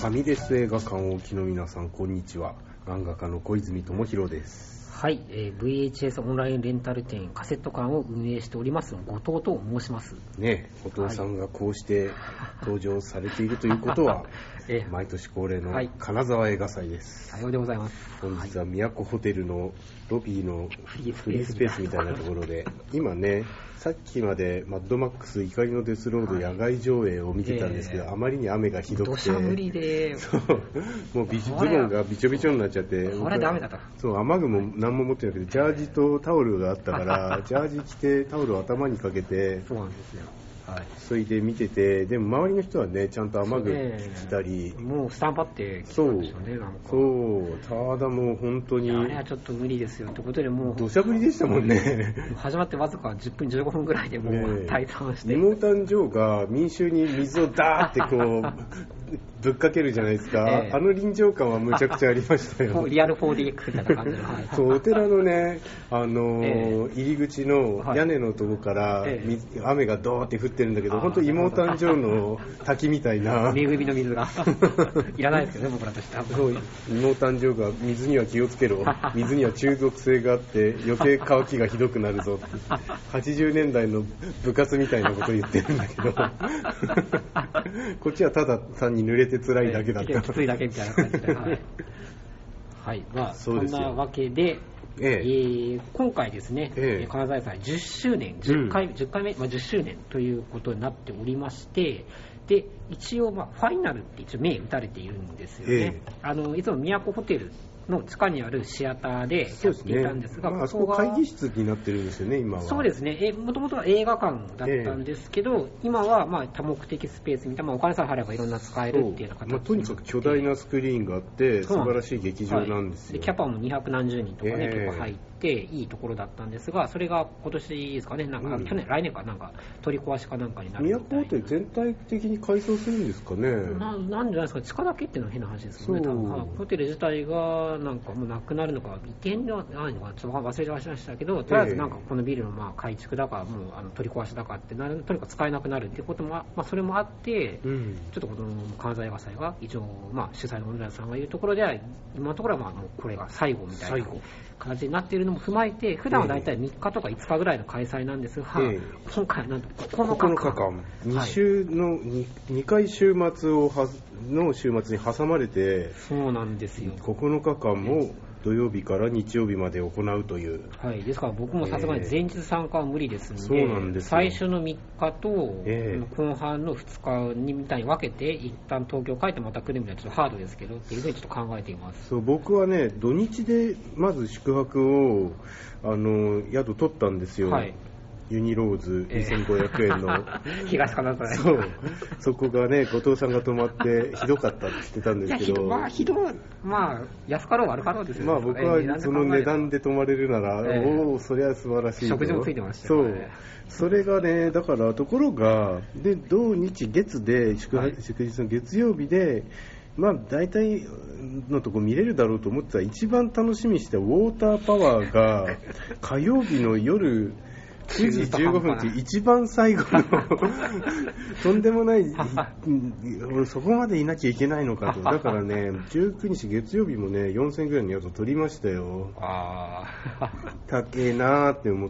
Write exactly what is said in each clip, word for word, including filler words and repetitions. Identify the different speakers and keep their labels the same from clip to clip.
Speaker 1: ファミレス映画館をお聞きの皆さん、こんにちは。漫画家の小泉智弘です。
Speaker 2: はい、えー、ブイエイチエス オンラインレンタル店カセット館を運営しております後藤と申します
Speaker 1: ね。後藤さんがこうして登場されているということは、え毎年恒例の金沢映画祭です。
Speaker 2: さようでございます。
Speaker 1: 本日は都ホテルのロビーのフリースペースみたいなところで、今ね、さっきまでマッドマックス怒りのデスロード野外上映を見てたんですけど、はい、えー、あまりに雨がひどくて、
Speaker 2: 土砂降りで、
Speaker 1: そうもうビズボンがびちょびちょになっちゃって、
Speaker 2: これダメだと。
Speaker 1: そう、雨具も何も持ってなくて、ジャージとタオルがあったからジャージ着てタオルを頭にかけて、
Speaker 2: そうなんですよ。はい、
Speaker 1: それで見てて、でも周りの人はね、ちゃんと雨具着たり、
Speaker 2: もうスタンパって来たんでしょうね。なんか
Speaker 1: そうただもう本当に
Speaker 2: あれはちょっと無理ですよってことで、もう
Speaker 1: 土砂降りでしたもんね。
Speaker 2: 始まってわずかじゅっぷんじゅうごふんぐらいでもう退散して、
Speaker 1: 妹誕生が民衆に水をダーってこうぶっかけるじゃないですか、えー、あの臨場感はむちゃくちゃありましたよ。
Speaker 2: リアル フォーディーエックス みたいな感じの、はい、
Speaker 1: そうお寺のね、あのーえー、入り口の屋根のとこから、えー、雨がドーって降ってるんだけど、本当妹誕生の滝みたいな
Speaker 2: 恵みの水がいらないですけどね、僕らとしては。
Speaker 1: そう妹誕生が水には気をつけろ、水には中毒性があって余計乾きがひどくなるぞってはちじゅうねんだいの部活みたいなこと言ってるんだけどこっちはただ単に濡れて辛いだけだった、
Speaker 2: きついだけみたいな感じで、はい、はい、まあ、そんなわけで、えええー、今回ですね、ええ、金沢祭じゅっしゅうねん、じゅっかい、うん、じゅっかいめ、まあ、じゅっしゅうねんということになっておりまして、で一応、まあ、ファイナルって一応銘打たれているんですよね。ええ、あのいつも都ホテルの地下にあるシアターでやっていたんですが、
Speaker 1: そうですね、まあ、あそこ会議室になってるんですよね、今は。
Speaker 2: そうですね、もともとは映画館だったんですけど、えー、今はまあ多目的スペースみたいな、まあ、お金さえ払えばいろんな使えるっていうような形で、
Speaker 1: まあ、とにかく巨大なスクリーンがあって素晴らしい劇場なんですよ。
Speaker 2: はい、でキャパもにひゃくなんじゅうにんとかね、えー、結構入っていいところだったんですが、それが今年ですかね、なんか、うん、去年来年かなんか取り壊しかなんかになるみたいな。
Speaker 1: 都ホテル全体的に改装するんですかね。
Speaker 2: な, なんじゃないですか、地下だけっていうのは変な話ですよね。多分ホテル自体がなんかもうなくなるのか移転ではないのかちょっと忘れてましたけど、とりあえずなんかこのビルのまあ改築だかもうあの取り壊しだかってなる、とにかく使えなくなるっていうことも、まあ、それもあって、うん、ちょっとこの金沢映画祭が一応、まあ、主催の小野寺さんが言うところでは今のところはまあもうこれが最後みたいな形になっているのも踏まえて、普段はだいたいみっかとかいつかぐらいの開催なんですが、えー、今回はなんとここのかかん、
Speaker 1: ここのかかんに週の 2, 2回週末をはの週末に挟まれて、
Speaker 2: そうなんですよ、
Speaker 1: ここのかかんも土曜日から日曜日まで行うという。
Speaker 2: はい、ですから僕もさすがに前日参加は無理ですので、
Speaker 1: そうなんですよ、
Speaker 2: 最初のみっかと後半のふつかにみたいに分けて一旦東京帰ってまた来るみたいな、ちょっとハードですけどっていうふうにちょっと考えています。
Speaker 1: そう、僕はね土日でまず宿泊をあの宿取ったんですよ。はい、ユニローズにせんごひゃくえんの、え
Speaker 2: ー、東金沢、
Speaker 1: そうそこがね後藤さんが泊まってひどかったって言ってたんですけど、
Speaker 2: いや、まあひどい、まあ安かろう悪かろうですよね。
Speaker 1: まあ僕はその値段で泊まれるなら、えー、おおそれは素晴らしい。
Speaker 2: 食事もついてましたよね。
Speaker 1: そう、それがね、だからところがで土日月で宿泊、はい、祝日の月曜日でまあ大体のとこ見れるだろうと思ってたら、一番楽しみにしてウォーターパワーが火曜日の夜くじじゅうごふんって一番最後のとんでもないそこまでいなきゃいけないのかと。だからねじゅうくにち月曜日もねよんせんえんぐらいの宿取りましたよ。あ高えなーって思って。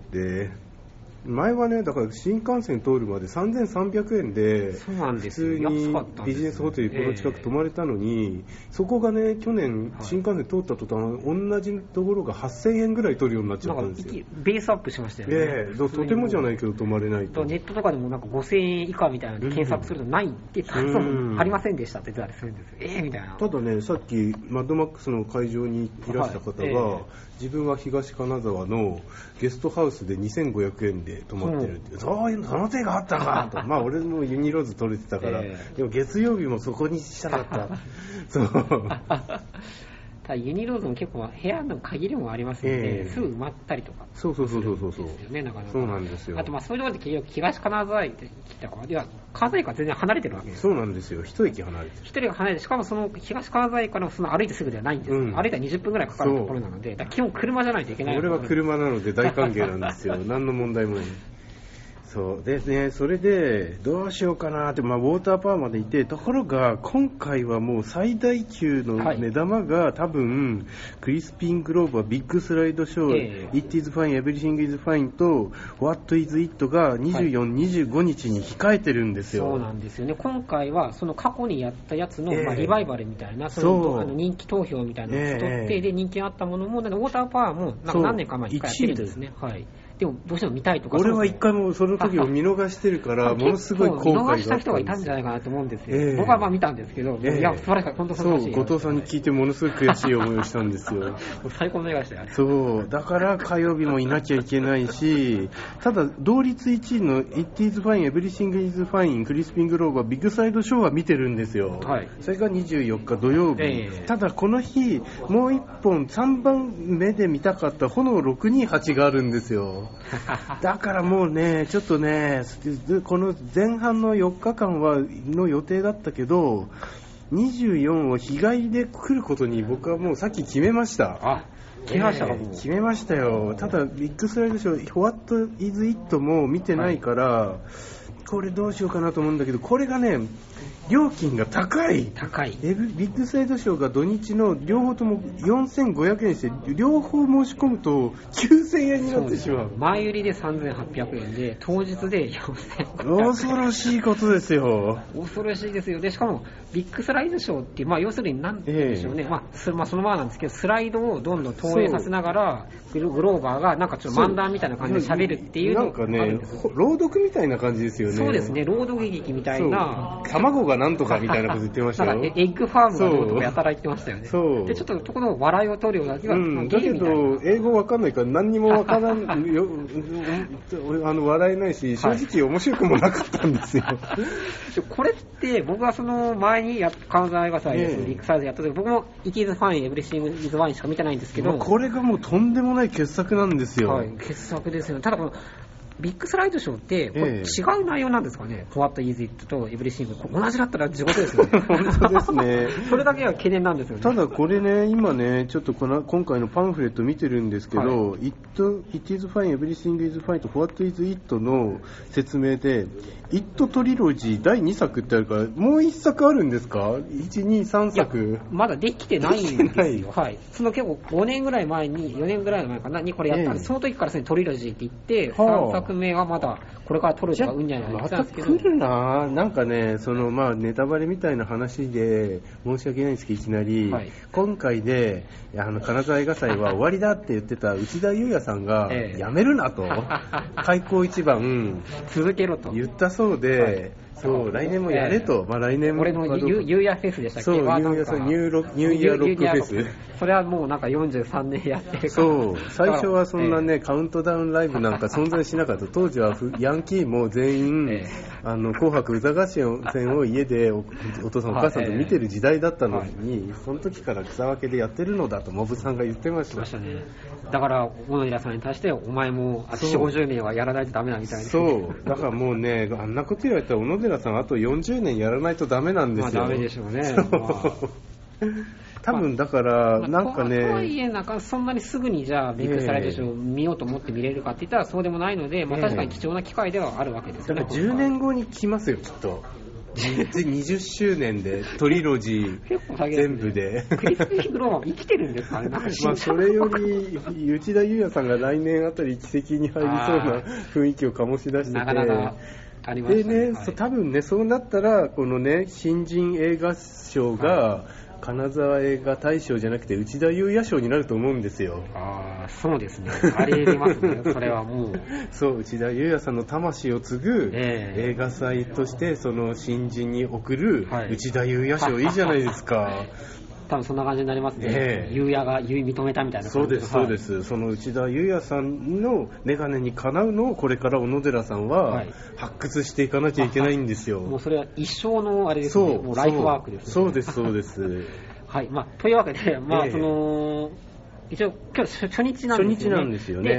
Speaker 1: 前はねだから新幹線通るまでさんぜんさんびゃくえんで普通にビジネスホテルこの近く泊まれたのに、そこがね去年新幹線通った途端同じところがはっせんえんぐらい取るようになっちゃったんですよ。
Speaker 2: ベースアップしましたよね。
Speaker 1: ええ、とてもじゃないけど泊まれないと。
Speaker 2: ネットとかでもなんかごせんえん以下みたいなの検索するとないってたくさんありませんでしたって言ったりするんですよ。ええー、みたいな。
Speaker 1: ただねさっきマッドマックスの会場にいらした方が、はいえー、自分は東金沢のゲストハウスでにせんごひゃくえんで泊まってるって、うん、そういうその手があったかとまあ俺もユニローズ取れてたから、えー、でも月曜日もそこにしたかったそう
Speaker 2: ただユニローズも結構部屋の限りもありますので、えー、すぐ埋まったりとか
Speaker 1: そうそうそうそうそうそう
Speaker 2: ですよね。なかなか
Speaker 1: そうなんですよ。
Speaker 2: あとまあそういうところで結局東金沢駅来たからいや金沢駅から全然離れてるわけです。
Speaker 1: そうなんですよ。一駅離れてる。
Speaker 2: 一駅離れてしかもその東金沢駅からその歩いてすぐではないんですよ、うん、歩いたらにじゅっぷんぐらいかかるところなのでだ基本車じゃないといけない。
Speaker 1: 俺は車なので大歓迎なんですよ何の問題もない。 そうでね、それでどうしようかなって、まあ、ウォーターパワーまでいて、ところが今回はもう最大級の目玉が、はい、多分クリスピングローバービッグスライドショー、えー、It is fine, everything is fine と What is it がにじゅうよっか、にじゅうごにちに控えてるんですよ。
Speaker 2: そうなんですよね。今回はその過去にやったやつの、えーまあ、リバイバルみたいな、そのあの人気投票みたいなのを取って、えー、で人気あったものも、ウォーターパワーもなんか何年か前にいっかいやってるんですね。はい。でもどうしても見たいとか、
Speaker 1: 俺は一回もその時を見逃してるからものすごい後悔があったんです。
Speaker 2: 見逃した人がいたんじゃないかなと思うんですよ、えー、僕はまあ見たんですけど、えー、いや素晴らしい、本当素晴らしい。
Speaker 1: そう、後藤さんに聞いてものすごい悔しい思いをしたんですよ
Speaker 2: 最高の映画でしたよね。
Speaker 1: そうだから火曜日もいなきゃいけないし、ただ同率いちいの It is fine, everything is fine クリスピングローバービッグサイドショーは見てるんですよ、はい、それがにじゅうよっか土曜日、えー、ただこの日もういっぽんさんばんめで見たかった炎ろくにはちがあるんですよだからもうね、ちょっとね、この前半のよっかかんはの予定だったけど、にじゅうよんを日帰りで来ることに僕はもうさっき決めました。
Speaker 2: あ、決めましたか、もう。
Speaker 1: 決めましたよ。ただビッグスライドショー What is it も見てないから、はい、これどうしようかなと思うんだけど、これがね料金が高い
Speaker 2: 高い
Speaker 1: ビッグサイドショーが土日の両方ともよんせんごひゃくえんして両方申し込むときゅうせんえんになってしまう。
Speaker 2: 前売りでさんぜんはっぴゃくえんで当日でよんせんごひゃくえん。
Speaker 1: 恐ろしいことですよ。
Speaker 2: 恐ろしいですよ。でしかもビッグスライドショーって、まあ、要するに何でしょうね、えーまあそまあ、そのままなんですけど、スライドをどんどん投影させながらグローバーがなんかちょっと漫談みたいな感じで喋るっていうのがあるんです。
Speaker 1: なんかね、朗読みたいな感じですよね。
Speaker 2: そうですね、朗読劇みたいな。
Speaker 1: 卵がなんとかみたいなこと言ってましたよ。
Speaker 2: なんかエッグファームがどうとかやたら言ってましたよね。そうでちょっとところ笑いを取るような気が、うん、
Speaker 1: だけど英語わかんないから何にもわからんよあの笑えないし、正直面白くもなかったんですよ、はい、
Speaker 2: これって僕はその前にや金沢映画祭でビッグサイズやった時、僕も It is fine, everything is fine しか見てないんですけど、
Speaker 1: これがもうとんでもない傑作なんですよ。
Speaker 2: はい、傑作ですよね。ただこのビッグスライドショーってこれ違う内容なんですかね、えー、What is it と Everything 同じだったら地獄ですね
Speaker 1: 本当ですねそ
Speaker 2: れだけは懸念なんですよね。
Speaker 1: ただこれね、今ねちょっとこの今回のパンフレット見てるんですけど、はい、It, It is fine, Everything is fine と What is it の説明で It トリロジーだいにさくってあるから、もういっさくあるんですか。いち、に、さんさく
Speaker 2: まだできてないんですよはい、その結構ごねんぐらい前によねんぐらい前かなにこれやったんで、えー、その時からトリロジーって言って、はあ、さんさくめはまだこれから撮るとかうんじゃないですか。
Speaker 1: また来るな。なんかね、そのまあネタバレみたいな話で申し訳ないんですけど、いきなり、はい、今回であの金沢映画祭は終わりだって言ってた内田裕也さんが、ええ、やめるなと開口一番
Speaker 2: 続けろと
Speaker 1: 言ったそうで、はい、そう来年もやれと、えーまあ、来年も
Speaker 2: 俺のユーヤフェスでしたっけ。
Speaker 1: そうユーヤニューロニューイヤーロックフェス、
Speaker 2: それはもうなんかよんじゅうさんねんやってるから。
Speaker 1: そう最初はそんなね、えー、カウントダウンライブなんか存在しなかった当時はヤンキーも全員、えー、あの紅白歌合戦を家で お, お父さんお母さんと見てる時代だったのに、はい、その時から草分けでやってるのだとモブさんが言ってました。
Speaker 2: ましたね。だから小野寺さんに対してお前もあとよんじゅう、ごじゅうねんはやらないとダメだみたいな。
Speaker 1: そうだからもうね、あんなこと言われたら小野寺さんあとよんじゅうねんやらないとダメなんですよ。
Speaker 2: まあダメでしょうね。まあ
Speaker 1: 多分だからなんかね、
Speaker 2: まあ、とはいえなんかそんなにすぐにじゃあビッグスライドショーを見ようと思って見れるかって言ったらそうでもないので、まあ、確かに貴重な機会ではあるわけですよね。
Speaker 1: だからじゅうねんごに来ますよきっとにじゅっしゅうねんでトリロジー全部で
Speaker 2: クリスピーグローバー生きてるんですかね。なんか
Speaker 1: まあそれより内田裕也さんが来年あたり奇跡に入りそうな雰囲気を醸し出してて、なかなかありましたね。でね、はい、多分ねそうなったらこのね新人映画賞が、はい金沢映画大賞じゃなくて内田裕也賞になると思うんですよ。
Speaker 2: ああ、そうですね。あり得りますね。それはもう。
Speaker 1: そう、内田裕也さんの魂を継ぐ映画祭としてその新人に贈る内田裕也賞、はい、いいじゃないですか。
Speaker 2: 多分そんな感じになりますね。えー、裕也が認めたみたいな感じ。
Speaker 1: そうですそうです、はい、その内田裕也さんの眼鏡にかなうのをこれから小野寺さんは発掘していかなきゃいけないんですよ。
Speaker 2: もうそれは一生のあれですね。もうライフワークですね。
Speaker 1: そうですそうです
Speaker 2: はい、まあというわけで、まあ、えー、その一応今日初日なんですよね。
Speaker 1: 初日なんですよね。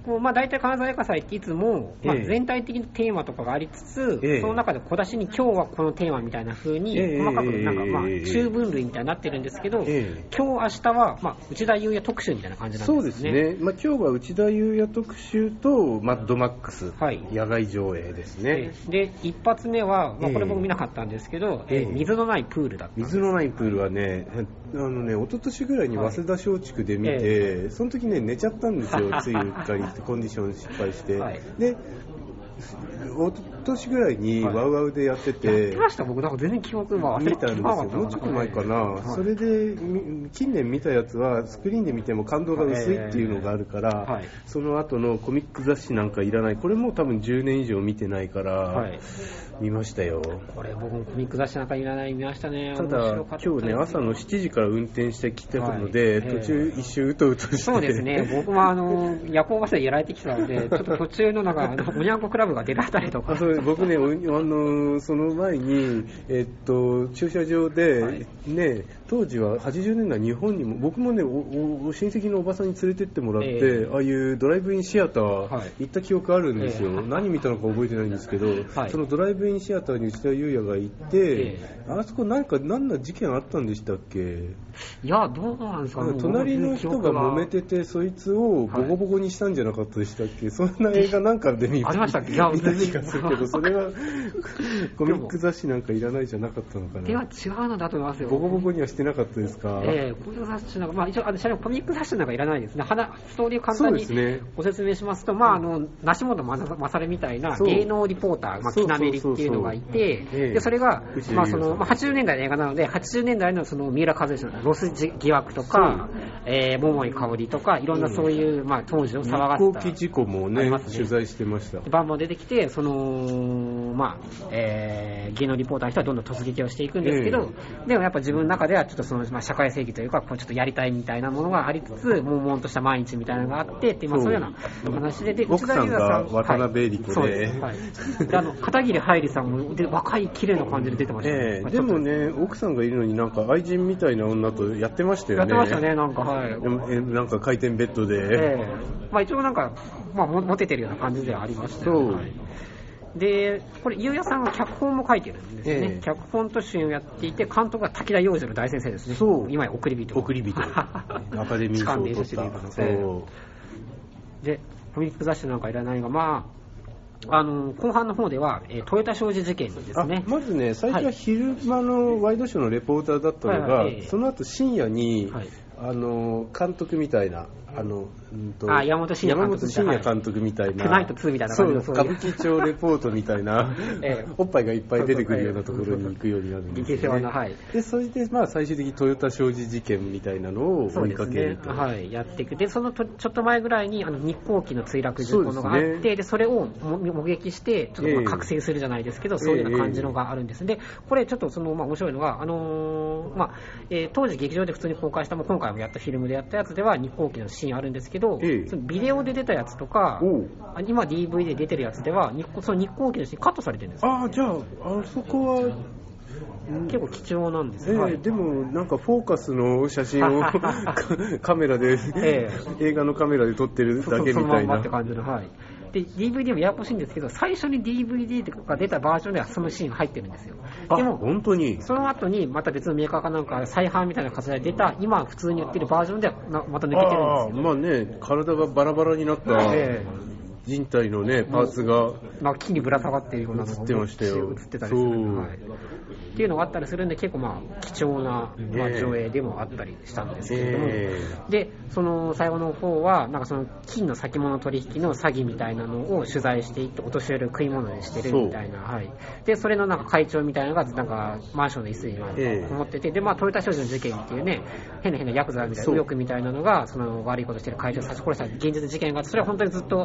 Speaker 2: こうまあ、大体金沢映画祭っていつも、まあ、
Speaker 1: ええ
Speaker 2: 全体的なテーマとかがありつつ、
Speaker 1: ええ
Speaker 2: その中で小出しに今日はこのテーマみたいな風に
Speaker 1: ええ
Speaker 2: 細かくなんか、まあ
Speaker 1: ええ
Speaker 2: 中分類みたいになってるんですけど、
Speaker 1: ええ
Speaker 2: 今日明日は、まあ、内田裕也特集みたいな感じなん
Speaker 1: そう
Speaker 2: でね。
Speaker 1: ですすね、まあ、今日は内田裕也特集とマッドマックス、
Speaker 2: はい
Speaker 1: 野外上映ですね。
Speaker 2: で一発目は、まあ、これ
Speaker 1: ええ
Speaker 2: 僕見なかったんですけど、
Speaker 1: ええ
Speaker 2: えー水のないプールだったんです。
Speaker 1: 水のないプールはね、あのね、一昨年ぐらいに早稲田松竹で見て、
Speaker 2: はいえ
Speaker 1: その時ね、寝ちゃったんですよ、ついうっかりって、コンディション失敗して。
Speaker 2: はい
Speaker 1: で、一昨年ぐらいに
Speaker 2: はい
Speaker 1: ワウワウでやって
Speaker 2: や
Speaker 1: て、
Speaker 2: ってました僕なんか全然記憶が忘れて
Speaker 1: 見たんですよ、もうちょっと前かな、
Speaker 2: はい
Speaker 1: それでみ近年見たやつはスクリーンで見ても感動が薄いっていうのがあるから、
Speaker 2: はい
Speaker 1: その後のコミック雑誌なんかいらない、これもう多分じゅうねん以上見てないから、
Speaker 2: はい
Speaker 1: 見ましたよ。
Speaker 2: これ僕もコミック雑誌なんかいらない見ましたね。
Speaker 1: ただ
Speaker 2: 面白かった
Speaker 1: 今日ね、朝のしちじから運転してきてたので、
Speaker 2: はい
Speaker 1: 途中一周うとうとして、
Speaker 2: そうですね、僕もあの夜行バスでやられてきたので、ちょっと途中のなんか、あのおにゃんこクラブが出るあたりとか、
Speaker 1: あそう僕ね、おあのその前に、えっと、駐車場で、
Speaker 2: はい
Speaker 1: ね、当時ははちじゅうねんだい、日本にも、僕もね、おお親戚のおばさんに連れてってもらって、
Speaker 2: ええ
Speaker 1: ああいうドライブインシアター、
Speaker 2: はい
Speaker 1: 行った記憶あるんですよ、
Speaker 2: ええ
Speaker 1: 何見たのか覚えてないんですけど、
Speaker 2: はい
Speaker 1: そのドライブインシアターに内田裕也が行って、
Speaker 2: え
Speaker 1: あそこ、なんか、何ら事件あったんでしたっけ？
Speaker 2: いや、どうなんですかね、
Speaker 1: 隣の人が揉めてて、そいつをボコボコにしたんじゃなかったでしたっけ、そんな映画なんかで見
Speaker 2: ありましたっけいや
Speaker 1: 見た気がするけど、それはコミック
Speaker 2: で
Speaker 1: 雑誌なんかいらないじゃなかったのか
Speaker 2: では
Speaker 1: な。
Speaker 2: 違うのだと思いますよ。
Speaker 1: ボコボコにはしてなかったですか？
Speaker 2: ええコミック雑誌なんか、まあ、一応あのコミック雑誌なんかいらないですね。話ストーリーを簡単に
Speaker 1: そうですね
Speaker 2: ご説明しますと、まあ、あの梨本勝みたいな
Speaker 1: そう
Speaker 2: 芸能リポーター、まあ、
Speaker 1: そう
Speaker 2: きなめりっていうのがいて、
Speaker 1: ええ
Speaker 2: でそれが、まあ、その
Speaker 1: 内田裕也さん
Speaker 2: まあはちじゅうねんだいの映画なので、はちじゅうねんだいのその三浦和義のロス疑惑とか、えー、桃井かおりとか、いろんなそういう、まあ、当時を騒がせた。
Speaker 1: 飛行機事故もね
Speaker 2: ありますね
Speaker 1: 取材してました。
Speaker 2: バンバン出てきて、その、まあ、えー、芸能リポーターの人はどんどん突撃をしていくんですけど、でもやっぱ自分の中ではちょっとその、まあ、社会正義というか、こうちょっとやりたいみたいなものがありつつ、悶々とした毎日みたいなのがあって、ってまあ、そういうような話で、で
Speaker 1: 奥さんが渡辺恵理子で、
Speaker 2: はい、そうです、はい、であの片桐はいりさんもで若い綺麗な感じで出てましたね。
Speaker 1: ええでもね、奥さんがいるのになんか愛人みたいな女とやってましたよね。
Speaker 2: やってましたね、なんか、はい。
Speaker 1: でもえなんか回転ベッドで。
Speaker 2: ええまあ一応なんか、まあ、もモテてるような感じではありましたよね。
Speaker 1: そう
Speaker 2: はいで、これ、ゆうやさんは脚本も書いてるんですね。
Speaker 1: ええ
Speaker 2: 脚本と主演をやっていて、監督は滝田洋二の大先生ですね。
Speaker 1: そう
Speaker 2: 今や送り人。
Speaker 1: 送り人。アカデミー賞を取った。
Speaker 2: 痴漢電車シリーズの
Speaker 1: そう。
Speaker 2: で、コミック雑誌なんかいらないが、まあ、あの後半の方では、えー、豊田商事事件ですね。
Speaker 1: あまずね、最初は昼間のワイドショーのレポーターだったのが、
Speaker 2: はいはい
Speaker 1: その後深夜に、
Speaker 2: はい
Speaker 1: あの監督みたいな、あのうんと
Speaker 2: あ山本慎也監督みたいな
Speaker 1: 山本慎也監督みたいな、
Speaker 2: トゥナイトツーみたいな感じの
Speaker 1: そう
Speaker 2: そういう
Speaker 1: 歌舞伎町レポートみたいな、
Speaker 2: ええ
Speaker 1: おっぱいがいっぱい出てくるようなところに行くようになるんです
Speaker 2: 劇場
Speaker 1: よね。
Speaker 2: のはい
Speaker 1: でそれで、まあ、最終的にトヨタ商事事件みたいなのを追い
Speaker 2: そうですね
Speaker 1: かけると。
Speaker 2: はい、やっていく。で、そのとちょっと前ぐらいにあの日航機の墜落事故のがあって、
Speaker 1: そうですね
Speaker 2: でそれをも目撃して、ちょっとまあ
Speaker 1: ええ
Speaker 2: 覚醒するじゃないですけど、そういうような感じのがあるんです。で、これちょっとその、まあ、面白いのが、あのーまあえー当時劇場で普通に公開した、もう今回もやったフィルムでやったやつでは日航機のシーンあるんですけど、
Speaker 1: ええ
Speaker 2: そのビデオで出たやつとか、
Speaker 1: おう
Speaker 2: あ今 ディーブイディー で出てるやつでは、日その日航機のシーンカットされてるんですよ。
Speaker 1: ああ、じゃあ、あそこは、
Speaker 2: 結構貴重なんです
Speaker 1: え
Speaker 2: よ。
Speaker 1: えでもなんかフォーカスの写真をカメラで、
Speaker 2: え
Speaker 1: 映画のカメラで撮ってるだけみ
Speaker 2: そのまんま
Speaker 1: たいな。
Speaker 2: って感じの、はい。で、ディーブイディー もややこしいんですけど、最初に ディーブイディー が出たバージョンではそのシーンが入ってるんですよ。
Speaker 1: あ
Speaker 2: でも、
Speaker 1: 本当に
Speaker 2: その後にまた別のメーカーかなんか再販みたいな形で出た、今普通に売ってるバージョンではなまた抜けてるんですよ。
Speaker 1: ああまあね、体がバラバラになった
Speaker 2: え
Speaker 1: 人体のね、パーツが
Speaker 2: まあ、木にぶら下がっているようなのが
Speaker 1: 映ってましたよ
Speaker 2: 映ってたりするんで、
Speaker 1: そう
Speaker 2: はい。っていうのがあったりするんで、結構まあ貴重な、まあ、
Speaker 1: ええ
Speaker 2: 上映でもあったりしたんですけれども、
Speaker 1: え
Speaker 2: でその最後の方はなんかその金の先物取引の詐欺みたいなのを取材していってお年寄りを食い物にしてるみたいな、はい、でそれのなんか会長みたいなのがなんかマンションの椅子に
Speaker 1: ええ
Speaker 2: こもってて、でまあトヨタ商事の事件っていうね変な変なヤクザみたいな右翼みたいなのがその悪いことしてる会長を刺し殺した現実事件があって、それは本当にずっと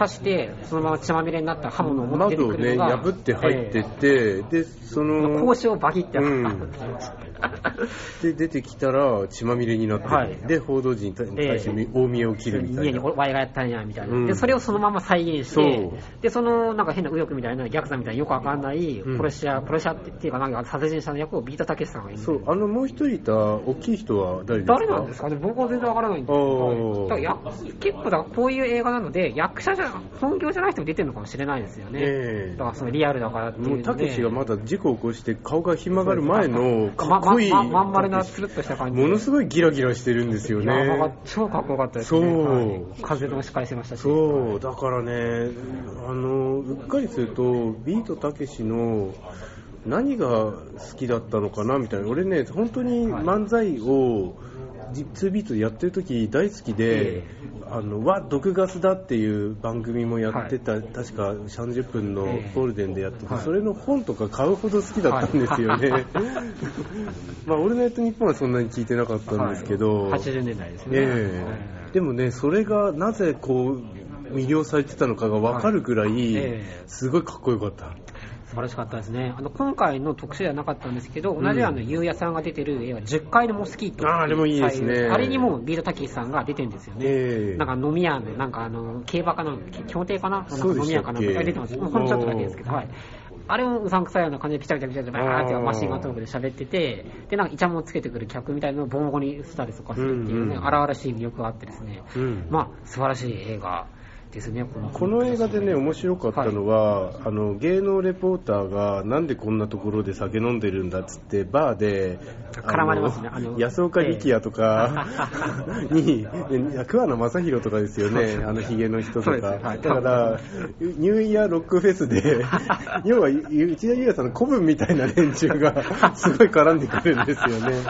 Speaker 2: 刺してそのまま血まみれになった刃物を持って出てくるのが、
Speaker 1: 窓をね破って入ってって、えー、でその
Speaker 2: 格子をバキってやった、
Speaker 1: うんで出てきたら血まみれになってる、はい、で報道陣に対して大見えを切るみたいな、
Speaker 2: 家にワイがやったんやみたいな、うん、でそれをそのまま再現して、でそのなんか変な右翼みたいなヤクザみたいなよくわかんない殺し屋、うん、殺し屋っていうかなんか殺人者の役をビートたけしさんが演じてる。
Speaker 1: そう、あのもう一人いた大きい人は誰ですか？
Speaker 2: 誰なんですかね、僕は全然わからないんですけど、だから結構だからこういう映画なので役者じゃ本業じゃない人も出てるのかもしれないですよね、えー、だからそのリアルだからっていうので、
Speaker 1: たけしがまだ事故を起こして顔がひまがる前のかっこいい、
Speaker 2: まままん丸なつるっとした感じ、
Speaker 1: ものすごいギラギラしてるんですよね。
Speaker 2: 超かっこよかったですね。そう、はい、風でもし返せましたし。
Speaker 1: そうだからね、あのうっかりするとビートたけしの何が好きだったのかなみたいな。俺ね本当に漫才をツービートでやってる時大好きで、えー、あのわ毒ガスだっていう番組もやってた、はい、確かさんじゅっぷんのゴールデンでやってて、えー、それの本とか買うほど好きだったんですよね、はい、まあオールナイトニッポンはそんなに聞いてなかったんですけど、
Speaker 2: はい、はちじゅうねんだいですね、
Speaker 1: えー、でもねそれがなぜこう魅了されてたのかが分かるくらい、はい、えー、すごいかっこよかった。
Speaker 2: 素晴らしかったですね。あの今回の特集ではなかったんですけど、同じあのゆうやさんが出てる映画じゅっかいのモスキート、
Speaker 1: あ, あれもいいですね。
Speaker 2: あれにもビートたけしさんが出てるんですよね、えー、なんか飲み屋のなんかあの競馬かな競艇かな、なんか飲み屋かな出てます。ほんのちょっとだけですけど、はい、あれもうさんくさいような感じでピチャピチャピチャピチャバーってマシンガントークで喋ってて、でなんかイチャモンつけてくる客みたいなのをボンゴにしたりとかするっていうね、荒々しい魅力があってですね、うん、まあ素晴らしい映画ですね。この、
Speaker 1: この映画でね面白かったのは、はい、あの芸能レポーターがなんでこんなところで酒飲んでるんだっつってバーで
Speaker 2: 絡まれますね。あの
Speaker 1: 安岡力也とか、えー、に桑名正宏とかですよね、あのヒゲの人とか、はい、だからニューイヤーロックフェスで要は内田裕也さんの古文みたいな連中がすごい絡んでくるんですよね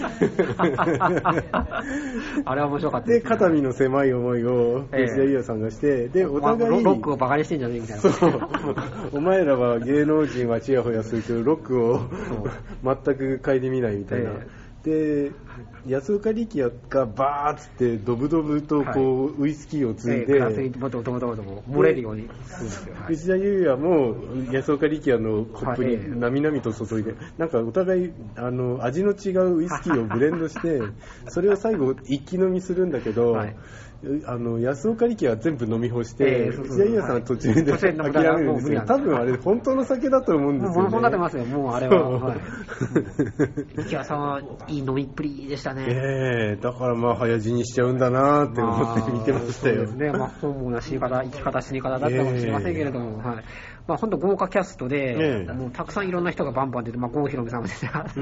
Speaker 2: あれは面白かったですね。
Speaker 1: で肩身の狭い思いを内田裕也さんがして、でお互い
Speaker 2: ロックをバカにしてんじゃねえみたいな。
Speaker 1: そうお前らは芸能人はチヤホヤするけどロックを全く嗅いでみないみたいな、えー、で安岡力也がバーッつってドブドブとこう、はい、ウイスキーをついで、え
Speaker 2: ー、ドブドブドブ漏れるようにするんですよ。
Speaker 1: 内田裕也も安岡力也のコップになみなみと注いで、なんかお互いあの味の違うウイスキーをブレンドしてそれを最後一気飲みするんだけど、はい、あの安岡力也は全部飲み干して、えー、内田裕也さんは途中で諦めるんですよ。多分あれ本当の酒だと思うんですよね。
Speaker 2: もう本当だと思いますよ。もうあれは、はい、力也さんはいい飲みっぷりでしたね。
Speaker 1: えー、だからまあ早死にしちゃうんだなって思って見てましたよ。
Speaker 2: そうですね。まあ本望な死に方、生き方死に方だったかもしれませんけれども、えー、はい。まあ本当豪華キャストで、えー、もうたくさんいろんな人がバンバン出て、まあ郷ひろみさんも出てた。うん。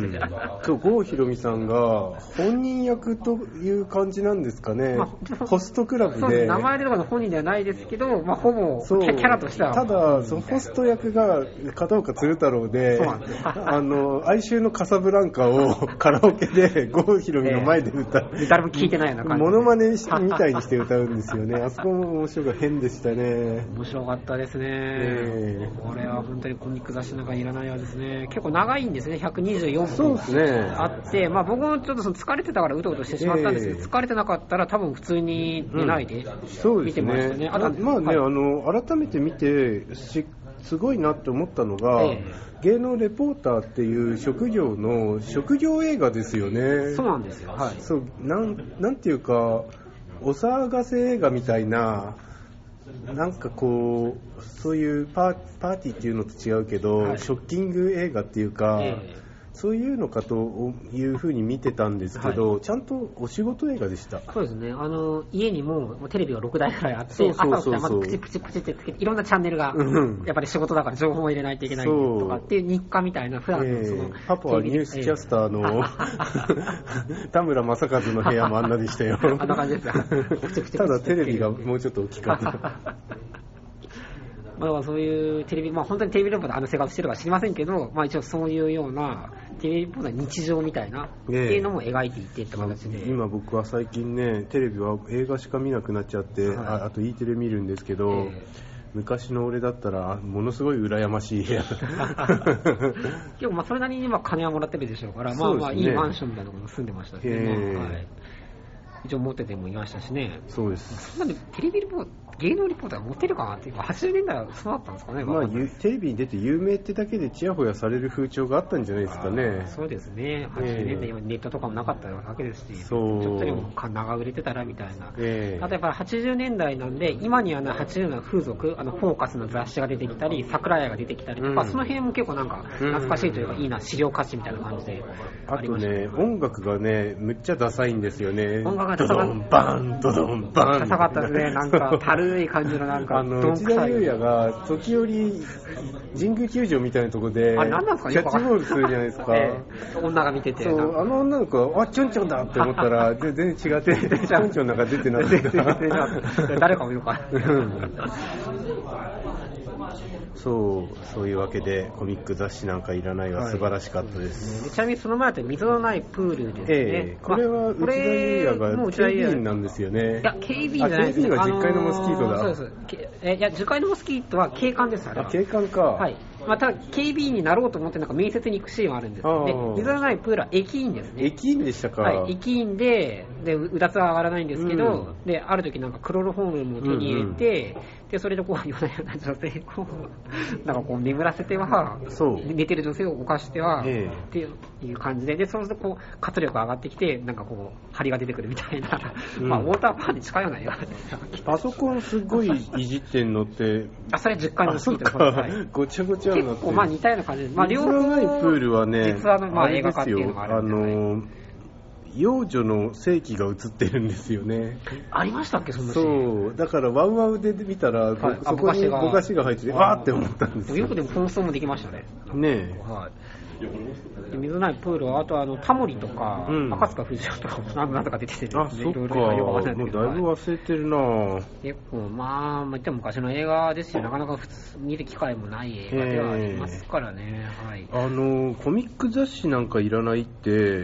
Speaker 1: そう郷ひろみさんが本人役という感じなんですかね。まあ、ホストクラブで。そう
Speaker 2: 名前でとかの本人ではないですけど、まあほぼキャラとしては。
Speaker 1: ただそのホスト役が片岡鶴太郎で、そうなんです。あの哀愁のカサブランカをカラオケで郷ひろみの前で歌う、
Speaker 2: えー、誰も聞いてないような感じ
Speaker 1: モノマネみたいにして歌うんですよね。あそこも面白い変でしたね。
Speaker 2: 面白かったですね、えー、これは本当にコミック雑誌なんかいらないようですね。結構長いんですね。ひゃくにじゅうよんぷん
Speaker 1: そうですね
Speaker 2: あって、まあ、僕もちょっとその疲れてたからうとうとしてしまったんですけど、えー、疲れてなかったら多分普通に寝ないで見てましたね、うん、
Speaker 1: そうですね。まあね、はい、あの改めて見てしすごいなって思ったのが、えー、芸能レポーターっていう職業の職業映画ですよね。
Speaker 2: そうなんですよ、はい、
Speaker 1: そうなん、なんていうかお騒がせ映画みたいな、なんかこうそういうパー、パーティーっていうのと違うけど、はい、ショッキング映画っていうか、えーそういうのかというふうに見てたんですけど、はい、ちゃんとお仕事映画でした。
Speaker 2: そうですね。あの家にもテレビがろくだいくらいあって、そうそうそうそう、朝起きたらまずプチプチプチってつけて、いろんなチャンネルが、うん、やっぱり仕事だから情報を入れないといけないとかっていう日課みたいな、普段のその、えー、
Speaker 1: パパはニュースキャスターの、えー、田村正和の部屋もあんなでしたよ。
Speaker 2: あんな感じですよ。
Speaker 1: ただテレビがもうちょっと大きかった。
Speaker 2: まあ、そういうテレビ、まあ、本当にテレビレポーターあの生活してるか知りませんけど、まあ、一応そういうようなテレビレポーター日常みたいな、ね、っていうのも描いていてって形で、
Speaker 1: 今僕は最近ねテレビは映画しか見なくなっちゃって、はい、あ, あと E テレ見るんですけど、えー、昔の俺だったらものすごい羨ましい部屋
Speaker 2: 結構まあそれなりにまあ金はもらってるでしょうから、まあまあいいマンションみたいなところに住んでましたけどね、はい、 一応持っててもいましたしね。
Speaker 1: そうです。
Speaker 2: そんなにテレビリポート、芸能リポーター持ってるかなっていうか、はちじゅうねんだいはそうだったんですかね。
Speaker 1: まあ、テレビに出て有名ってだけでチヤホヤされる風潮があったんじゃないですかね。
Speaker 2: そうですね。はちじゅうねんだい、えー、ネットとかもなかったわけですし、
Speaker 1: そう
Speaker 2: ちょっとでも長売れてたらみたいな。
Speaker 1: えー、
Speaker 2: 例えばはちじゅうねんだいなんで、今にはなはちじゅうねんだいの風俗、あのフォーカスの雑誌が出てきたり、桜屋が出てきたりとか、うん、その辺も結構なんか懐かしいというか、いいな、資料価値みたいな感じでありましたね。
Speaker 1: あとね、音楽がね、むっちゃダサいんですよね。
Speaker 2: 音楽がダサかった。ドドン
Speaker 1: バン、ドドンバン。
Speaker 2: ダサかったですね。なんか、たるい感じのなんか、
Speaker 1: あの、内田裕也が時折、神宮球場みたいなところで、
Speaker 2: あれ何なんですかね、
Speaker 1: キャッチボールするじゃないですか。
Speaker 2: えー、女が見てて。
Speaker 1: そう、あの女の子は、あ、チョンチョンだって思ったら、全然違って、チョンチョンなんか出てなかった。
Speaker 2: 誰かもいるか。
Speaker 1: そう、そういうわけでコミック雑誌なんかいらないは素晴らしかったです。
Speaker 2: はい、ちなみにその前だと水のないプールですね。
Speaker 1: えー、これは内田裕也が警備員なんですよね。
Speaker 2: いや、警備員じゃないですね。
Speaker 1: 警備員はじゅっかいのモスキートだ。
Speaker 2: あのー、そうです。えいや、じゅっかいのモスキートは警官です。
Speaker 1: あ、警官か。
Speaker 2: はい。まあ、ただ警備員になろうと思ってなんか面接に行くシーンはあるんですよ。で、水のないプールは駅員ですね。
Speaker 1: 駅員でしたか。
Speaker 2: はい。駅員で、で、うだつは上がらないんですけど、うん、で、ある時なんかクロロフォームを手に入れて、うんうん、で、それでこう、夜な夜な女性を、なんかこう眠らせては、そう寝てる女性を起こしては、ええ、っていう感じで、で、そうするとこう、活力が上がってきて、なんかこう、張りが出てくるみたいな、うん、まあ、ウォーターパンに近いような映画ですよ。
Speaker 1: パソコンすごいいじってんのって、
Speaker 2: あ、それじゅっかいのスキート
Speaker 1: か、はい、ごちゃごちゃになって
Speaker 2: 結構まあ似たような感じで、まあ、
Speaker 1: 両方水のないプールはね、
Speaker 2: 実はまあ映画化っていうのがあるんで、
Speaker 1: あのー、幼女の性器が映ってるんですよね。
Speaker 2: ありましたっけ、そんなシーン。
Speaker 1: そう、だからワウワウで見たら、はい、そこにぼかしが入ってて、わーって思ったんですよ。
Speaker 2: よくでも放送もできましたね。
Speaker 1: ねえ。
Speaker 2: はい。水のないプールは、あとあのタモリとか、うん、赤塚不二夫とかもなんとか出ててるんですね。
Speaker 1: あ、そっか。もうだいぶ忘れてるな。
Speaker 2: 結構まあ、言っても昔の映画ですし、なかなか普通見る機会もない映画ではありますからね。はい。
Speaker 1: あのコミック雑誌なんかいらないって、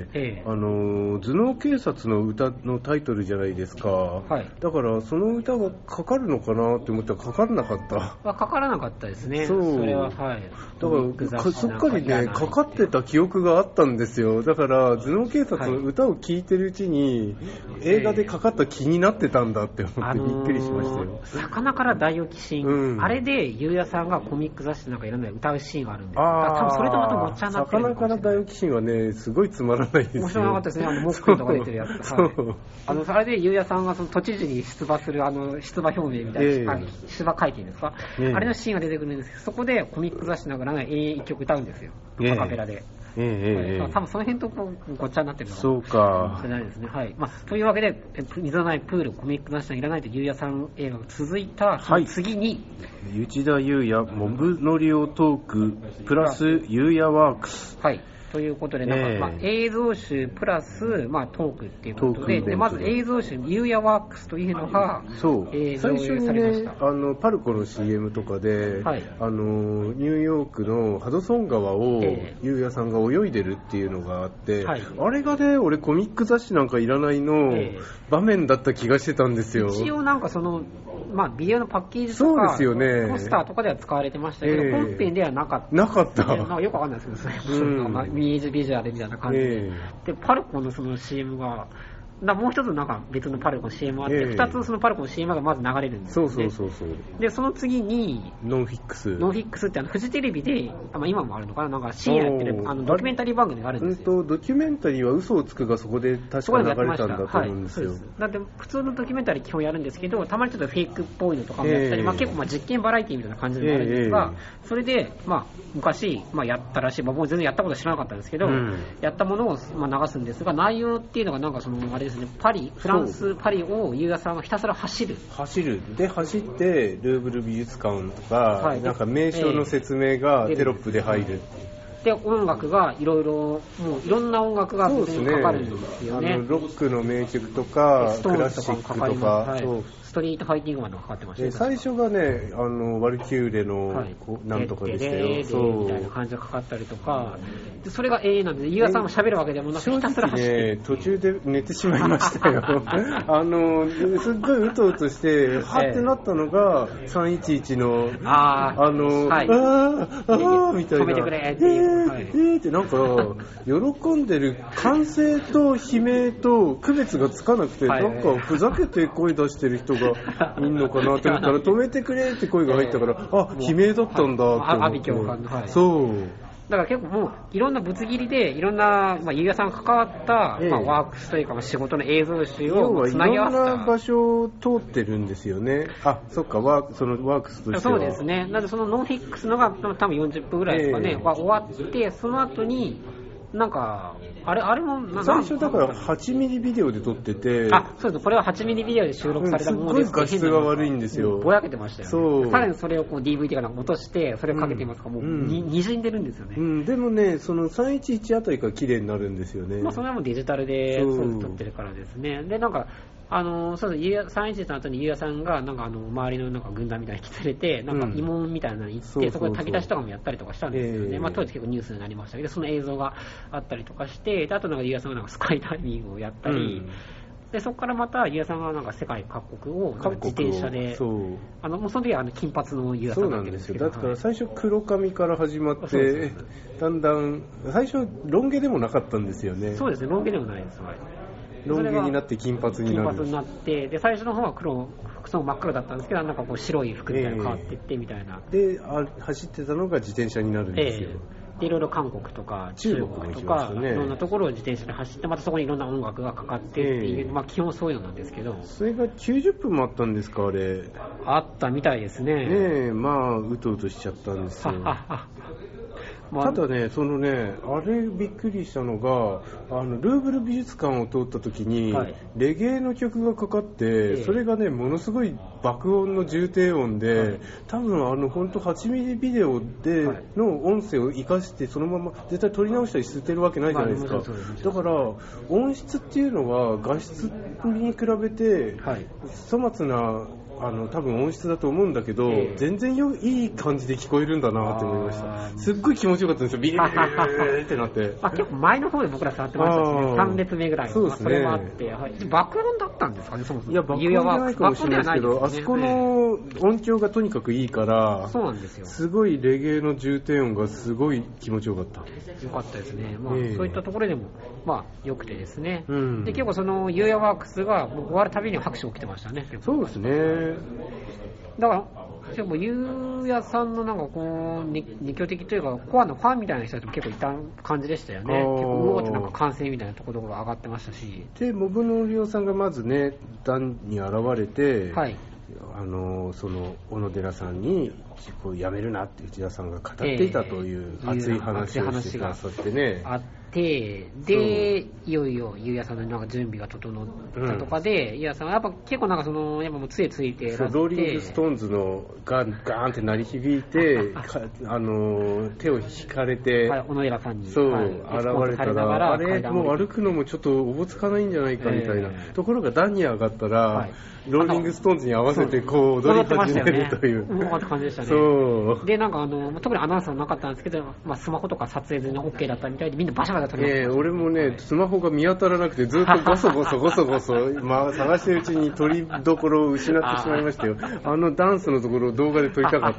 Speaker 1: えー、あの頭脳警察の歌のタイトルじゃないですか。はい。だからその歌がかかるのかなって思ったらかからなかった。
Speaker 2: あ、かからなかったですね。
Speaker 1: そう。
Speaker 2: それははい。
Speaker 1: だからそっかりねかかってた記憶があったんですよ。だから頭脳警察の歌を聴いてるうちに、はい、映画でかかった気になってたんだって思ってびっくりしましたよ。
Speaker 2: あのー、魚から大予期シーン、うん、あれでゆうやさんがコミック雑誌なんかいらない歌うシーンがあるんですよ。あ多分それとまたごっちゃになってる。
Speaker 1: 魚から大予期シーンはねすごいつまらないですよ。
Speaker 2: 面白かったですね。あのモックンとか出てるやつ。はい、あのあれでゆうやさんがその都知事に出馬するあの出馬表明みたいな、えー、出馬会見ですか、えー、あれのシーンが出てくるんですけど、そこでコミック雑誌なんかいらない永遠一曲歌うんですよ。アカペラで。ええええ、多分その辺とこうごっちゃになってるのか
Speaker 1: そうか
Speaker 2: もしれないですね。はい。まあ、というわけで、水のないプール、コミック雑誌いらないとゆうやさん映画が続いた、はい、次に、
Speaker 1: 内田裕也、モブノリオトーク、プラス裕也ワークス。
Speaker 2: はい。ということで、なんか、えーまあ、映像集プラス、まあ、トークっていうことで、でまず映像集、ユーヤワークスというのが、
Speaker 1: そう、えー、最初にね、あの、パルコの シーエム とかで、はい、あの、ニューヨークのハドソン川を、ユーヤさんが泳いでるっていうのがあって、はい、あれがね、俺コミック雑誌なんかいらないの、場面だった気がしてたんですよ。
Speaker 2: 一応なんかその、まあ、ビデオのパッケージとか、そうですよね、ポスターとかでは使われてましたけど、えー、本編ではなかった。
Speaker 1: なかった。
Speaker 2: なんかよくわかんないですけど、うん、まあ、イメージビジュアルみたいな感じで。えー、で、パルコのその シーエム が、だもう一つなんか別のパルコの シーエム があって、二、えー、つそのパルコの シーエム がまず流れるんですよ、ね。そうそうそうそう。で、その次に、
Speaker 1: ノンフィックス。
Speaker 2: ノンフィックスってあの、フジテレビで、まあ、今もあるのかな、なんか深夜やってるあのドキュメンタリー番組があるんですよ。
Speaker 1: うんと、ドキュメンタリーは嘘をつくがそこで確か流れたんだと思うんですよ。はい、
Speaker 2: だって普通のドキュメンタリー基本やるんですけど、たまにちょっとフェイクっぽいのとかもやったり、えー、まあ、結構まあ実験バラエティみたいな感じでもあるんですが、えー、それで、まあ、昔、まあ、やったらしい、まあ、僕も全然やったこと知らなかったんですけど、うん、やったものをまあ流すんですが、内容っていうのがなんかその、あれですね、パリ、フランス、パリをユーヤさんがひたすら走る。
Speaker 1: 走る。で、走って、ルーブル美術館とか、はい、なんか名称の説明がテロップで入る。
Speaker 2: で、音楽がいろいろ、もういろんな音楽が別にかかるんですよね。
Speaker 1: あのロックの名曲とか、クラシックとか、
Speaker 2: はい、 ストリートファイティングマンとかかかってましたね。
Speaker 1: 最初がね、あのワルキューレの、はい、なんとかでしたよ。
Speaker 2: そうみたいな感じがかかったりとか、でそれが永遠なんで、ゆうやさんも喋るわけでもなく、ひたすら走って、
Speaker 1: ね、途中で寝てしまいましたよ。あのすっごいうとうとしてはってなったのがさんいちいちのああの、はい、あああみたいな、
Speaker 2: 止めてくれっていう、はい、
Speaker 1: えーってなんか喜んでる歓声と悲鳴と区別がつかなくて、はい、なんかふざけて声出してる人がいんのかなって思ったら止めてくれって声が入ったから、あ、悲鳴だったんだって思って、はい、そう
Speaker 2: だから結構もういろんなぶつ切りでいろんな、まあ、ゆうやさんが関わった、ええまあ、ワークスというか、まあ、仕事の映像集をつなぎ合わせた。
Speaker 1: いろんな場所を通ってるんですよね。あ、そっか、ワークそのワークスとしては。
Speaker 2: そうですね。なのでそのノンフィックスのが多分よんじゅっぷんぐらいですかね、ええ、は終わってその後になんかあれあれも
Speaker 1: 最初だからはちミリビデオで撮ってて、
Speaker 2: あ、そうです。これははちミリビデオで収録されたものです。
Speaker 1: すっごい画質が悪いんですよ。
Speaker 2: ぼやけてましたよね。
Speaker 1: そう。
Speaker 2: さらにそれをこう ディーブイディー から落としてそれをかけていますから、うん、もうに、うん、滲んでるんですよね。
Speaker 1: うん、でもね、そのさんいちいちあたりから綺麗になるんですよね。
Speaker 2: まあそれはもうデジタルで撮ってるからですね。でなんか。あのそうそうさんいちいちの後にゆうやさんがなんかあの周りのなんか軍団みたいに引き連れてなんか慰問みたいなのに行って、うん、そこで炊き出しとかもやったりとかしたんですよね。えーまあ、当時結構ニュースになりましたけどその映像があったりとかしてであとなんかゆうやさんがなんかスカイダイビングをやったり、うん、でそこからまたゆうやさんがなんか世界各国をなんか自転車でそうあのもうその時はあの金髪のゆうやさんだけですけど
Speaker 1: そうなんですよ。だから最初黒髪から始まって、はい、だんだん最初ロン毛でもなかったんですよね。
Speaker 2: そうですねロン毛でもないです。はい
Speaker 1: ロン毛になって金髪になる。
Speaker 2: 金髪になってで最初の方は黒服装真っ黒だったんですけどなんかこう白い服みたいなの変わっていってみたいな、
Speaker 1: えー、であ走ってたのが自転車になるんですよ、
Speaker 2: えー、でいろいろ韓国とか中国とか、ね、いろんなところを自転車で走ってまたそこにいろんな音楽がかかってっていう、えーまあ、基本そういうのなんですけど
Speaker 1: それがきゅうじゅっぷんもあったんですかあれ。
Speaker 2: あったみたいですね。
Speaker 1: ねえまあうとうとしちゃったんですよ。ただね、そのね、あれびっくりしたのが、あのルーブル美術館を通った時に、はい、レゲエの曲がかかって、ええ、それがね、ものすごい爆音の重低音で、はい、多分あの本当はちミリビデオでの音声を生かしてそのまま絶対撮り直したり捨ててるわけないじゃないですか。まあ、だから音質っていうのは画質に比べて粗末なあの多分音質だと思うんだけど、えー、全然よいい感じで聞こえるんだなって思いました。すっごい気持ちよかったんですよ。ビリビリビリってなって
Speaker 2: あ結構前の方で僕ら触ってましたしね。さん列目ぐらいそうですね、まあ、それもあって、はい、爆音だったんですかねそもそも。
Speaker 1: いや爆音じゃないかもしれないですけど、ね、あそこの音響がとにかくいいから
Speaker 2: そうなんですよ。
Speaker 1: すごいレゲエの重低音がすごい気持ちよかった。
Speaker 2: よかったですね。まあ、えー、そういったところでもまあ良くてですね、うん、で結構そのユーヤワークスが終わるたびに拍手起きてましたね。
Speaker 1: そうですね。
Speaker 2: だからでもゆうやさんのなんかこう熱狂的というかコアなファンみたいな人たちも結構いた感じでしたよね。結構うおーってなんか歓声みたいなところが上がってましたし
Speaker 1: でモブのりおさんがまずね団に現れて、はい、あのその小野寺さんにこう辞めるなって内田さんが語っていたという熱い話をしてくださってね、
Speaker 2: あってでいよいよゆうやさんのなんか準備が整ったとかで、うん、ゆうやさんはやっぱ結構なんかそのやっぱもう杖ついて
Speaker 1: ローリングストーンズのガンガーンって鳴り響いてあの手を引かれて、
Speaker 2: はい、小野寺さんに
Speaker 1: そう、はい、現れたらあれもう歩くのもちょっとおぼつかないんじゃないかみたいな、えー、ところが段に上がったら、はい、ローリングストーンズに合わせてこう踊り始めるという、
Speaker 2: うまかった感じでしたね。そうでなんかあの特にアナウンスはなかったんですけど、まあ、スマホとか撮影で OK だったみたいでみんなバシャバシャ撮りました、
Speaker 1: えー、俺もね、はい、スマホが見当たらなくてずっとゴソゴソゴソゴソ、まあ、探してるうちに撮りどころを失ってしまいましたよ。あのダンスのところを動画で撮りたか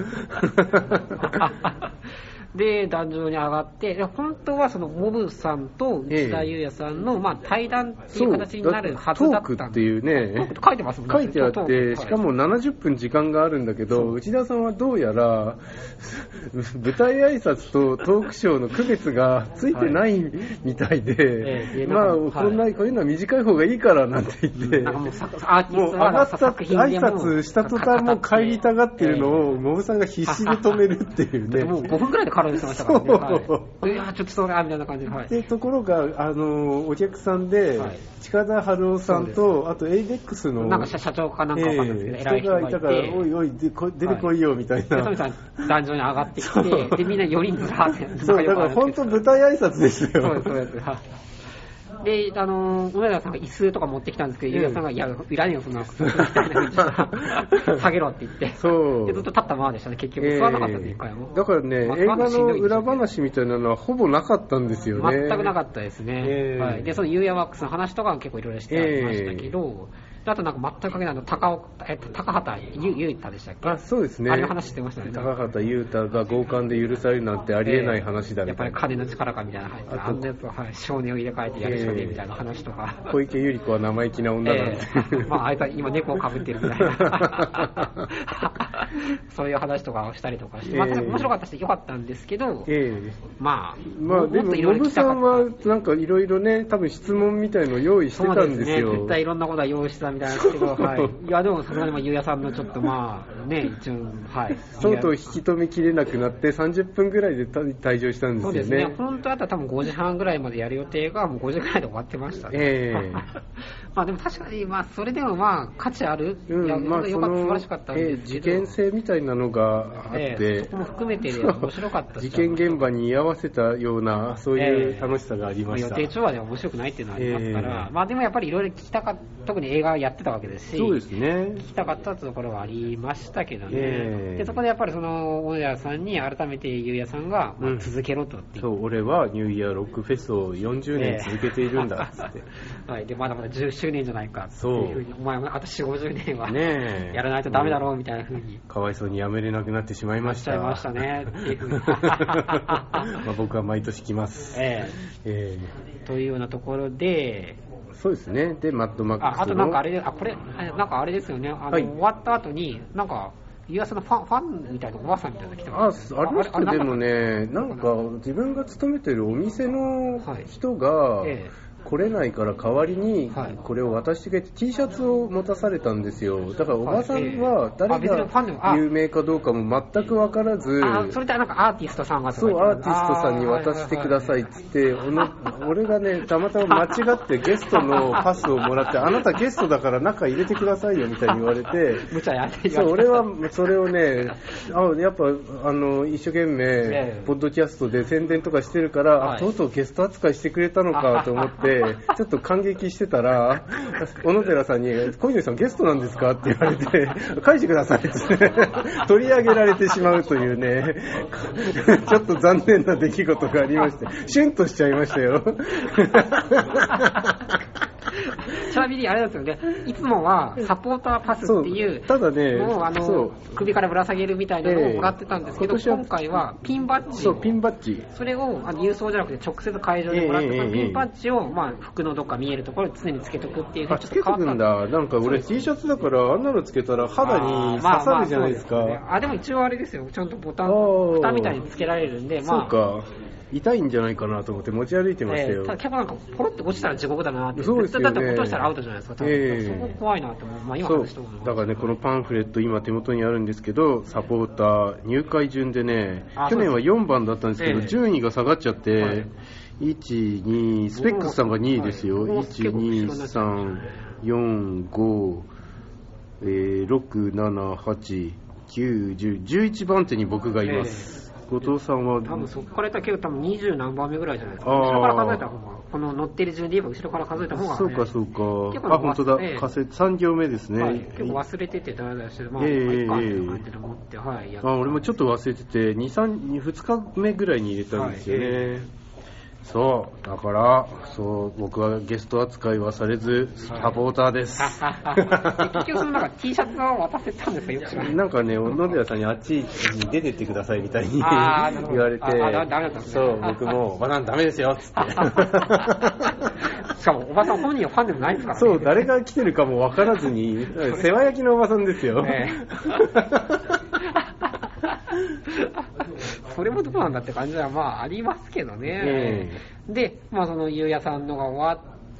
Speaker 1: った
Speaker 2: で壇上に上がって本当はそのモブさんと内田裕也さんの、まあ、対談っていう形になるはずだったんです。
Speaker 1: トークっていうね
Speaker 2: 書いてますもんね。
Speaker 1: 書いてあってしかもななじゅっぷん時間があるんだけど内田さんはどうやら舞台挨拶とトークショーの区別がついてないみたいで、はいえー、まあ、はい、こんなこういうのは短い方がいいからなんて言ってなんかもうアーティストが上がった挨拶した途端もう帰りたがってるのをモブさんが必死で止めるっていうね。
Speaker 2: もうごふんくらいで空してましたからね。はい、いやちょっとそれあみたいな感じで、はい、
Speaker 1: でところがあのお客さんで、はい、近田春夫さんとあとエイベックスの
Speaker 2: なんか社長かなんかわかんないですけど、えー、偉い人がいて人がいたからおいおいでこ出てこいよみたいな、はい、で富さん壇上に上がってきてでみんなよにんずらーって
Speaker 1: そうだから本当舞台挨拶ですよ。
Speaker 2: そうですそうですで、あの、小野寺さんが椅子とか持ってきたんですけど、ゆうやさんが、いや、いらねえよ、そんな、みたいな、下げろって言って、
Speaker 1: そう
Speaker 2: でずっと立ったままでしたね、結局、座らなかったんです、一回も。
Speaker 1: だからね、映画の裏話みたいなのはほぼなかったんですよね。
Speaker 2: 全くなかったですね。
Speaker 1: えー
Speaker 2: はい、で、そのユーヤワックスの話とかは結構いろいろしてありましたけど、あとなんか全く関係ないの高岡、えっと、高畑優太でしたっけ？
Speaker 1: あ、そうですね。
Speaker 2: あれの話してましたね。
Speaker 1: 高畑優太が強姦で許されるなんてありえない話だみたいな。
Speaker 2: やっぱり金の力かみたいな話。あんなやつは、はい、少年を入れ替えてやるしかねえみたいな話とか。
Speaker 1: 小池百合子は生意気な女なんて。
Speaker 2: えー、まあ、あいつは今猫をかぶってるみたいな。そういう話とかをしたりとかして、まあ、面白かったし良かったんですけど、
Speaker 1: えー、
Speaker 2: まあ、
Speaker 1: まあ、でも、ノブさんはなんかいろいろね、多分質問みたいのを用意してたんですよ。そうですね、
Speaker 2: 絶対いろんなことは用意してたみたいなんですけど、はい。いや、でもさすがにゆうやさんのちょっとまあ、ね、一応、はい。
Speaker 1: とうとう引き止めきれなくなってさんじゅっぷんぐらいで退場したんですよね。そうですね。
Speaker 2: 本当だったら多分ごじはんぐらいまでやる予定がもうごじぐらいで終わってましたね。
Speaker 1: えー、
Speaker 2: まあでも確かに、まあそれでもまあ価値ある。
Speaker 1: うん、いや、まあ、
Speaker 2: よかった、素晴らしかったんですけど、えー、
Speaker 1: 事件性みたいなのがあって、えー、
Speaker 2: そこも含めて面白かった
Speaker 1: 事件現場に居合わせたような、そういう楽しさがありました。
Speaker 2: えー、予定調和では面白くないっていうのはありますから、えー、まあでもやっぱりいろいろ聞きたかった、特に映画やってたわけですし、
Speaker 1: そうですね。
Speaker 2: 聞きたかったところはありましたけどね。
Speaker 1: えー、
Speaker 2: でそこでやっぱりその小野寺さんに改めてゆうやさんが、まあ、続けろとって、
Speaker 1: うん、そう、俺はニューイヤーロックフェスをよんじゅうねん続けているんだっつって、
Speaker 2: えーはい、でまだまだじゅっしゅうねんじゃないかっていうふうに、お前もあとよんじゅうごじゅうねんは、ね、やらないとダメだろうみたいなふうに、
Speaker 1: かわいそうにやめれなくなってしまいました。
Speaker 2: なっちゃいましたねっていうふうにま
Speaker 1: あ僕は毎年来ます、
Speaker 2: えーえー、というようなところで、
Speaker 1: そうですね。でマッドマックスの
Speaker 2: あ, あとなんかあれで、あこれなんかあれですよね、あの、はい、終わった後になんかゆうやさんのファン、ファンみたいなおばあさんみたいなの来てま
Speaker 1: す。あ、あの人でもね、なんか自分が勤めてるお店の人が、はい、ええ来れないから代わりにこれを渡してくれて T シャツを持たされたんですよ。だからおばさんは誰が有名かどうかも全く分からず、
Speaker 2: あそれってなんかアーティストさんが
Speaker 1: そうアーティストさんに渡してくださいって言って、俺がねたまたま間違ってゲストのパスをもらってあなたゲストだから中入れてくださいよみたいに言われて
Speaker 2: 無茶やって
Speaker 1: そう俺はそれをねあやっぱあの一生懸命ポッドキャストで宣伝とかしてるから、はい、あとうとうゲスト扱いしてくれたのかと思ってちょっと感激してたら小野寺さんに小泉さんゲストなんですかって言われて返してくださいって取り上げられてしまうというねちょっと残念な出来事がありましてシュンとしちゃいましたよ
Speaker 2: ちなみにあれなんですよね、いつもはサポーターパスっていう、
Speaker 1: ただね、
Speaker 2: もうあの首からぶら下げるみたいなのをもらってたんですけど、えー、今回はピンバッジ、
Speaker 1: そうピンバッジ、
Speaker 2: それをあの郵送じゃなくて直接会場でもらって、えー、そのピンバッジを、まあ、服のどっか見えるところに常につけとくっていう、
Speaker 1: ちょっと変わったんだ。つけとくんだ。なんか俺 T シャツだからあんなのつけたら肌に刺さるじゃないですか。あ、まあまあそうですね、あ
Speaker 2: でも一応あれですよ、ちゃんとボタン蓋みたいにつけられるんで、まあ、
Speaker 1: そうか。痛いんじゃないかなと思って持ち歩いてましたよ。
Speaker 2: えー、ただ結構なんかポロって落ちたら地獄だなって。
Speaker 1: そうですよね。
Speaker 2: だって落としたらアウトじゃないですか。多分えー、そこ怖いなって思う。まあ今話したこと
Speaker 1: だからねこのパンフレット今手元にあるんですけど、サポーター入会順でね、去年はよんばんだったんですけど、えー、順位が下がっちゃって、はい、いち、に、スペックスさんがにいですよ。いち、に、さん、よん、ご、えー、ろく、なな、はち、きゅう、じゅう、じゅういちばん手に僕がいます。えー後藤さんは
Speaker 2: 多分そこから言ったら結構多分にじゅう何番目ぐらいじゃないですか。後ろから数えた方が、この乗ってる順で言えば後ろから数えた方が、ね、
Speaker 1: そうかそうか。あ、本当だ。仮説さん行目ですね。
Speaker 2: はい、結構忘れててダラダラしてる。まあ、えー、いいかって感じで思って、はい。や
Speaker 1: あ、俺もちょっと忘れてて、に、さん、ふつかめぐらいに入れたんですよね。はいえーそうだからそう僕はゲスト扱いはされずサポーターです、
Speaker 2: はい、結局そのなんか T シャツを渡せたんですかよく
Speaker 1: なんかね小野寺さんにあっちに出てってくださいみたいに言われてそう僕もおばさんダメですよっつって
Speaker 2: しかもおばさん本人はファンでもないですからね
Speaker 1: そう誰が来てるかも分からずに世話焼きのおばさんですよ、ね
Speaker 2: それもどうなんだって感じはまあありますけどね、えー、で、まあ、そのゆうやさんのが終わっ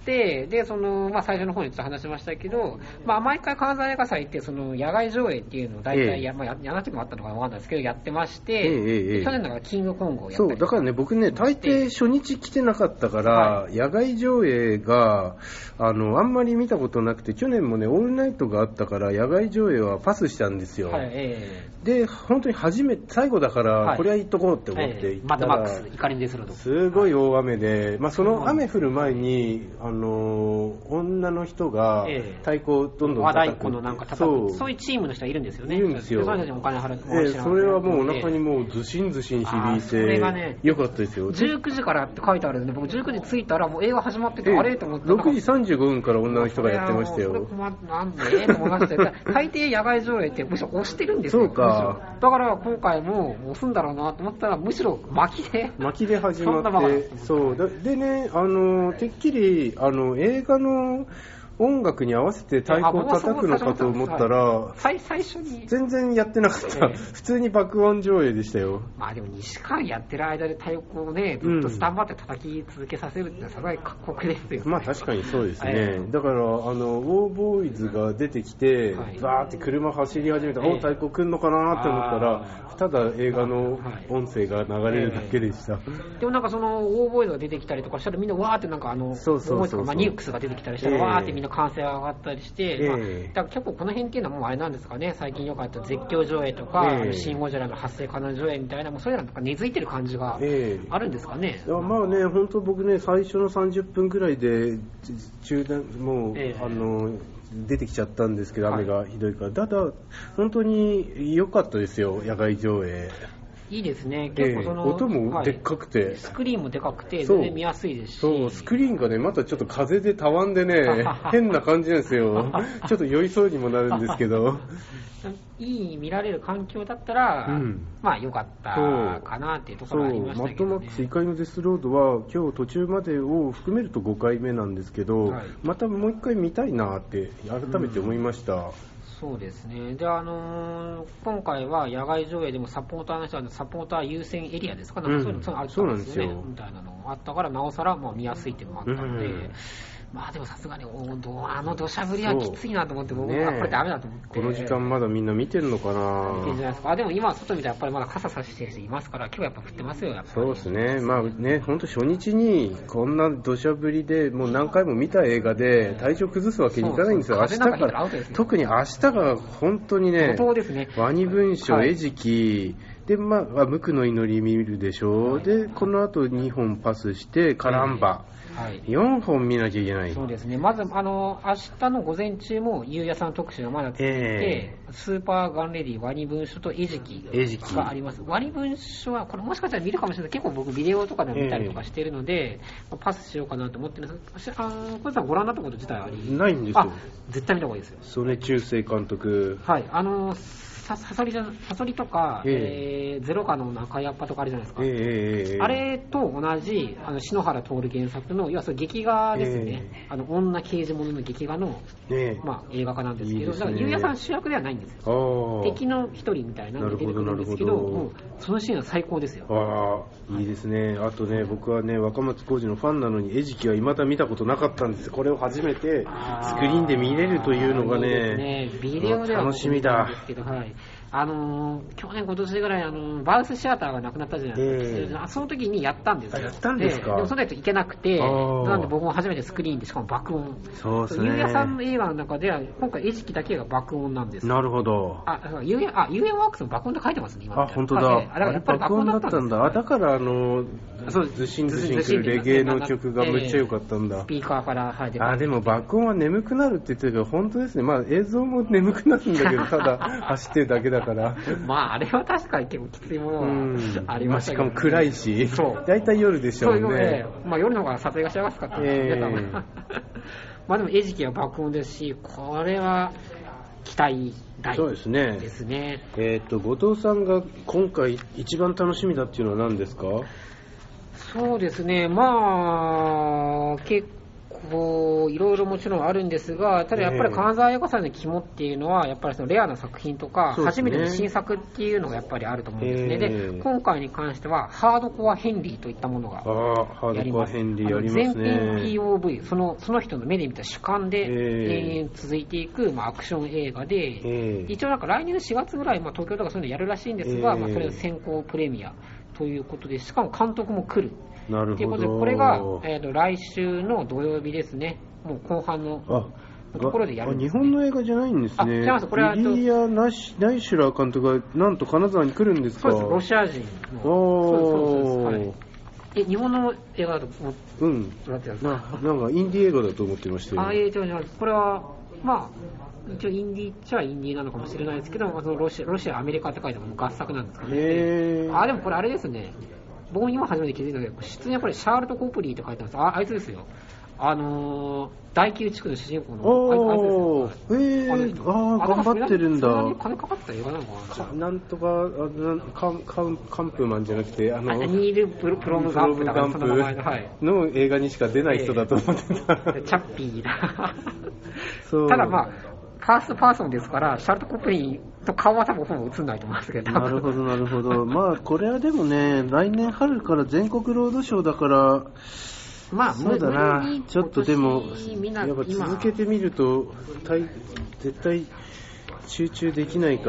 Speaker 2: て、で、その、まあ、最初の方にちょっと話しましたけど、まあ、毎回金沢映画祭って、その、野外上映っていうのを大体、ええ、まあ、やらなくてもあったのかわかんないですけど、やってまして、ええ、去年だからキングコングをやったり。
Speaker 1: そう、だからね、僕ね、大抵初日来てなかったから、はい、野外上映が、あの、あんまり見たことなくて、去年もね、オールナイトがあったから、野外上映はパスしたんですよ。はい、ええ、で、本当に初めて、最後だから、はい、これは行っとこうって思って行ったら、
Speaker 2: マッドマックス、怒りですると。
Speaker 1: すごい大雨で、まあ、その雨降る前に、あの、女の人が太鼓をどんどん
Speaker 2: 叩く。和太鼓のなんか叩く。そういうチームの人がいるんですよね。
Speaker 1: いるんですよ。
Speaker 2: その人たちにお金払って、
Speaker 1: えー、それはもうお腹にもうずしんずしん響いて、それがね、よかったですよ。
Speaker 2: じゅうくじからって書いてあるんで、僕じゅうくじ着いたらもう映画始まってて、あれと思って。
Speaker 1: ろくじさんじゅうごふんから女の人がやってましたよ。
Speaker 2: なんでと思いましたよ。大抵野外上映ってむしろ押してるんですよ。
Speaker 1: そうか。
Speaker 2: だから今回も押すんだろうなと思ったら、むしろ巻きで。
Speaker 1: 巻きで始まって、そうでね、あのてっきりあの映画の音楽に合わせて太鼓を叩くのかと思ったら、
Speaker 2: 最初に
Speaker 1: 全然やってなかった、えー、普通に爆音上映でしたよ。
Speaker 2: まあでもにしかんやってる間で太鼓をね、ずっとスタンバって叩き続けさせるってすごい過酷ですよ、ね。
Speaker 1: まあ確かにそうですね。えー、だからあのウォーボーイズが出てきて、はい、バーって車走り始めて、えー、お太鼓来んのかなって思ったら、ただ映画の音声が流れるだけでした。え
Speaker 2: ー、でもなんかそのウォーボーイズが出てきたりとかしたらみんなわーってなんかあの
Speaker 1: そうそうそうそう、
Speaker 2: まあ、ニュークスが出てきたりしたら、えー、わーってみんな歓声が上がったりして、えーまあ、だから結構この辺っていうのはもうあれなんですかね、最近よくあった絶叫上映とか、えー、シン・ゴジラの発生可能上映みたいな、もうそういうのが根付いてる感じがあるんですかね。
Speaker 1: えー、まあね、本当僕ね、最初のさんじゅっぷんぐらいで中断、もう、えー、あの出てきちゃったんですけど、雨がひどいから、はい、ただ本当に良かったですよ、野外上映。
Speaker 2: いいですね。結構その、
Speaker 1: えー、音もでっかくて、はい、
Speaker 2: スクリーンもでかくて全然見やすいですし、
Speaker 1: そうスクリーンがねまたちょっと風でたわんでね変な感じなんですよ。ちょっと酔いそうにもなるんですけど
Speaker 2: いい見られる環境だったら、うん、まあ良かったかなっていうところがありましたけど、ね、
Speaker 1: マッドマックス怒りのデスロードは今日途中までを含めるとごかいめなんですけど、はい、またもう一回見たいなって改めて思いました。うん、
Speaker 2: そうですね。で、あのー、今回は野外上映でもサポーターの人はサポーター優先エリアですか、なんかそういうのあったんですよね、みたいなのあったから、なおさらまあ見やすいっていうのもあったので、うん、まあでもさすがにあの土砂降りはきついなと思って、僕はこれダメだと思って、
Speaker 1: この時間まだみんな見てるのかな。
Speaker 2: 見てるんじゃないですか。あでも今外見たらやっぱりまだ傘差してる人いますから、今日やっぱ降ってますよ、やっぱり。
Speaker 1: そうですね。まあね、本当初日にこんな土砂降りでもう何回も見た映画で体調崩すわけにいかないんですよ。明日から特に明日が本当にね、ワニ文書、餌食で、まあ、無垢の祈り見るでしょう、はい、でこの後にほんパスしてカランバ、はい、よんほん見なきゃいけない。
Speaker 2: そうですね。まずあの明日の午前中もゆうやさん特集がまだ続いて、えー、スーパーガンレディワニ文書と餌食があります。ワニ文書はこれもしかしたら見るかもしれない。結構僕ビデオとかで見たりとかしてるので、えー、パスしようかなと思ってるんですが、あのこれさんご覧になったこと自体あり
Speaker 1: ないんですよ。あ、
Speaker 2: 絶対見た方がいいですよ。
Speaker 1: 曽根中世監督。
Speaker 2: はい。あのサソリじゃサソリとか、えーえー、ゼロカの中やっぱとかあるじゃないですか、えー、あれと同じあの篠原徹原作の要はそれ劇画ですね、えー、あの女刑事物の劇画の、えーまあ、映画化なんですけど、いいですね、だからゆうやさん主役ではないんですよ。敵の一人みたいなのが出てくるんですけど、もうそのシーンは最高ですよ。
Speaker 1: ああ、いいですね。あとね、僕はね若松浩二のファンなのに餌食は未だ見たことなかったんです。これを初めてスクリーンで見れるというのが ね,
Speaker 2: ねビデオでは
Speaker 1: 楽しみだ。
Speaker 2: ですけど、はい、あのー、去年今年ぐらいあのー、バウスシアターがなくなったじゃないですか、えー、その時にやったんですよ。
Speaker 1: やったんですか。
Speaker 2: でもその時行けなくて、なんで僕も初めてスクリーンでしかも爆音。
Speaker 1: そうですね。
Speaker 2: ゆうやさんの映画の中では今回餌食だけが爆音なんです。
Speaker 1: なるほど。
Speaker 2: あ、ゆうやあゆうやワークスも爆音で書いてますね今。
Speaker 1: あ、本当だ。
Speaker 2: あ、あれやっぱり爆音だったんだ。
Speaker 1: あ、だからあのそうずしんずしんくるレゲエの曲がめっちゃ良かったんだ。
Speaker 2: スピーカーから入って。
Speaker 1: あ、でも爆音は眠くなるって言ってるけど本当ですね。まあ映像も眠くなるんだけどただ走ってるだけだから。
Speaker 2: まああれは確かに結構きついものはありましたけど、ね、
Speaker 1: まあ、しかも暗いし、だいたい夜でしょうね。そういうのね、
Speaker 2: まあ夜の方が撮影がしやすかったんですね、多分。まあでも餌食は爆音ですし、これは期待大ですね。ですね。
Speaker 1: えっと後藤さんが今回一番楽しみだっていうのは何ですか？
Speaker 2: そうですね、まあ結こういろいろもちろんあるんですが、ただやっぱり金沢映画祭の肝っていうのはやっぱりそのレアな作品とか、
Speaker 1: そうですね、
Speaker 2: 初めての新作っていうのがやっぱりあると思うんですね。
Speaker 1: えー、
Speaker 2: で今回に関してはハードコアヘンリーといったものがやります。
Speaker 1: ハードコアヘンリーやりますね。
Speaker 2: 全編 ピーオーブイ、そのその人の目で見た主観で延々続いていく、まあ、アクション映画で、
Speaker 1: えー、
Speaker 2: 一応なんか来年のしがつぐらい、まあ、東京とかそういうのやるらしいんですが、
Speaker 1: えー
Speaker 2: まあ、それの先行プレミアということで、しかも監督も来る
Speaker 1: なるほど。
Speaker 2: ということで、これが、えー、と来週の土曜日ですね。もう後半のところでやるんです、ね、
Speaker 1: 日本の映画じゃないんですね。
Speaker 2: あ、違います。これは
Speaker 1: リリア・ナイシュラー監督がなんと金沢に来るんですか。
Speaker 2: そうです。ロシア人の。
Speaker 1: おー、
Speaker 2: そうです。はい。え、日本の映画だと思って
Speaker 1: うん。
Speaker 2: なってます
Speaker 1: な、なんかインディー映画だと思ってましたよ。
Speaker 2: あ、いえ、違う違う。これは、まあ、一応インディーっちゃインディーなのかもしれないですけど、まあ、そのロシア、ロシア、アメリカって書いても合作なんですかね。
Speaker 1: へー。
Speaker 2: あ、でもこれあれですね。僕も今初めて気づいたけど、出演はこれシャールト・コプリーって書いてあるんです。あ、あいつですよ。あのー、第九地区の主人公の
Speaker 1: おー、えー、あー、頑張ってるんだ。
Speaker 2: そんなに金かかった映画なのかな。
Speaker 1: なんとか、あなんカンカンカンプマンじゃなくて、あの、
Speaker 2: あニール・プロプロムガンプだからその名前の、はい、
Speaker 1: の映画にしか出ない人だと思ってた。
Speaker 2: えー、チャッピーだ。
Speaker 1: そう。
Speaker 2: ただまあ、ファーストパーソンですから、シャールト・コプリーと顔は多分ほぼ映んないと思いますけど。
Speaker 1: なるほど、なるほど。まあ、これはでもね、来年春から全国ロードショーだから、
Speaker 2: まあ、
Speaker 1: そうだな、ちょっとでも、やっぱ続けてみると、絶対集中できないから、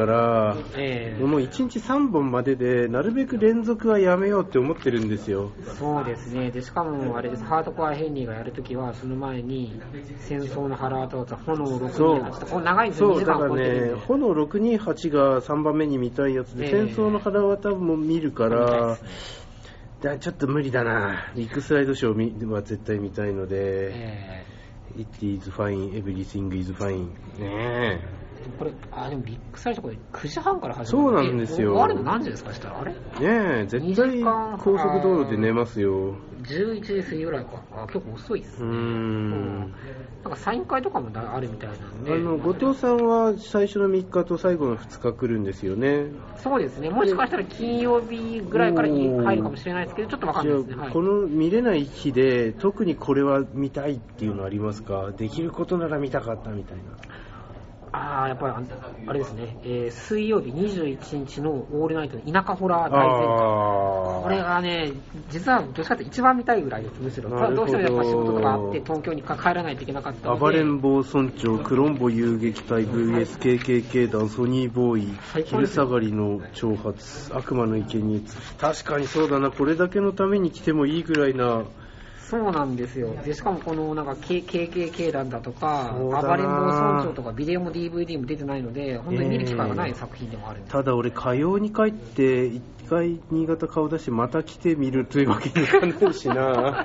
Speaker 1: えー、もういちにちさんぼんまでで、なるべく連続はやめようって思ってるんですよ。
Speaker 2: そうですね。で、しかもあれです、ハードコアヘンリーがやるときは、その前に、戦争の腹渡った炎ろくにはちと、長いんですよ、
Speaker 1: そう、だからね、炎ろくにはちがさんばんめに見たいやつで、えー、戦争の腹渡も見るから、だちょっと無理だな。ビッグスライドショーは絶対見たいので、えー、It is fine, everything is fine ねえ。
Speaker 2: これあでもビッグサイズこれくじはんから始
Speaker 1: まる。そうなんですよ。
Speaker 2: 終わるの何時ですかしたらあれ？ね
Speaker 1: え絶対高速道路で寝ますよ。
Speaker 2: じゅういちじ過ぎぐらいか。あ結構遅いですね。うーん。なんかサイン会とかもあるみたいなんで。
Speaker 1: あの後藤さんは最初のみっかと最後のふつか来るんですよね。
Speaker 2: そうですね。もしかしたら金曜日ぐらいから入るかもしれないですけどちょっとわかんないですね。はい、
Speaker 1: この見れない日で特にこれは見たいっていうのありますか？できることなら見たかったみたいな。
Speaker 2: ああ、やっぱりあれですね、えー、水曜日にじゅういちにちのオールナイトの田舎ホラー大全開。これがね、実はどっちかというと一番見たいぐらいです、むしろ。どうしてもやっぱ仕事とかあって東京に帰らないといけなかったので。
Speaker 1: 暴れん坊村長、クロンボ遊撃隊 ブイエスケーケーケー 団ソニーボーイ、昼下がりの挑発、悪魔の生贄。確かにそうだな、これだけのために来てもいいぐらいな。
Speaker 2: そうなんですよ。でしかもこのなんか ケーケーケーケー 団だとか暴れん坊村長とかビデオも ディーブイディー も出てないので本当に見る機会がない作品でもあるんです、
Speaker 1: えー、ただ俺火曜に帰って一回新潟顔出してまた来てみるというわけにいかないしな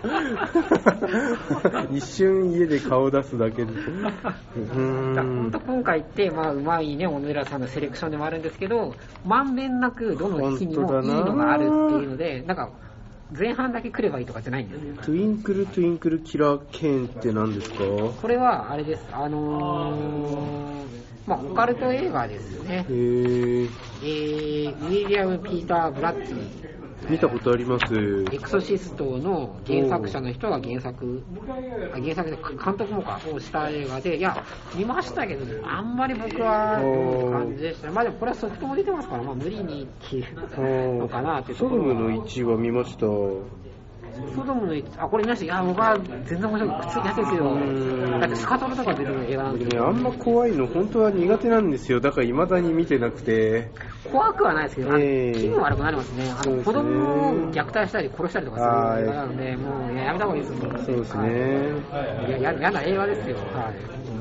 Speaker 1: 一瞬家で顔出すだけでうーん
Speaker 2: 本当今回ってまあうまいね小野寺さんのセレクションでもあるんですけどまんべんなくどの日にもいいのがあるっていうのでなんか前半だけ来ればいいとかじゃないんですよ。
Speaker 1: トゥインクルトゥインクルキラーケーンって何ですか？
Speaker 2: これはあれです。あのー、まあオカルト映画ですよね。
Speaker 1: へー。
Speaker 2: えー、ウィリアム・ピーター・ブラッディ。
Speaker 1: 見たことあります。
Speaker 2: エクソシストの原作者の人が原作、原作で監督もかをした映画で、いや、見ましたけど、あんまり僕はって感じでしたね。まあでもこれはソフトも出てますから、まあ無理にっていうのかなっていうところ。
Speaker 1: ソドムのいちは見ました。
Speaker 2: ソドムのいち、あ、これ見ました。いや、僕は全然面白く、苦痛嫌ですよ。だってスカトロとか出てる映画なんで。
Speaker 1: ね、あんま怖いの本当は苦手なんですよ。だから未だに見てなくて。
Speaker 2: 怖くはないですけど、えー、気分悪くなりますね。あの、ね、子供を虐待したり殺したりとかする映画なので、もうやめた方がいいですよ。
Speaker 1: そうですね。
Speaker 2: はい、いや、嫌な映画ですよ。はい。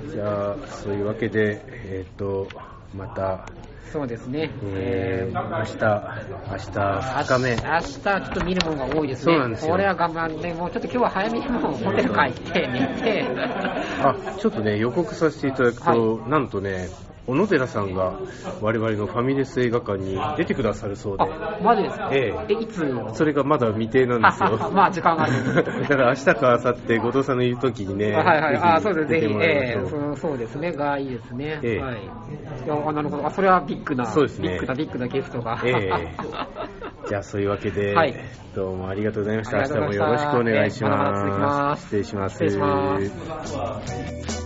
Speaker 1: じゃあ、そういうわけで、えっと、また、
Speaker 2: そうですね。
Speaker 1: えー、明日、明日、ふつかめ。
Speaker 2: 明日、ちょっと見るものが多いですね。
Speaker 1: そうなんですよ。
Speaker 2: これは頑張って、もうちょっと今日は早めにもうホテル帰って寝て。
Speaker 1: あ、ちょっとね、予告させていただくと、はい、なんとね、小野寺さんが我々のファミレス映画館に出てくださるそうで。
Speaker 2: あ、マジですか？
Speaker 1: ええ。
Speaker 2: え、いつ？
Speaker 1: それがまだ未定なんですよ。
Speaker 2: まあ時間がある。
Speaker 1: だから明日か明後日、後藤さんの言う時にね。
Speaker 2: はいはい。あ、そうです。ぜひ、ええー、そうですね。がいいですね。ええ、はい。いや、なるほど。あ、それはビッグな。
Speaker 1: そうですね。
Speaker 2: ビッグなビッグなゲストが。
Speaker 1: ええ。 じゃあそういうわけで、
Speaker 2: はい、
Speaker 1: どうもありがとうございました。明日もよろしくお願いします。
Speaker 2: まだまだ続きます。
Speaker 1: 失礼します。
Speaker 2: 失礼します。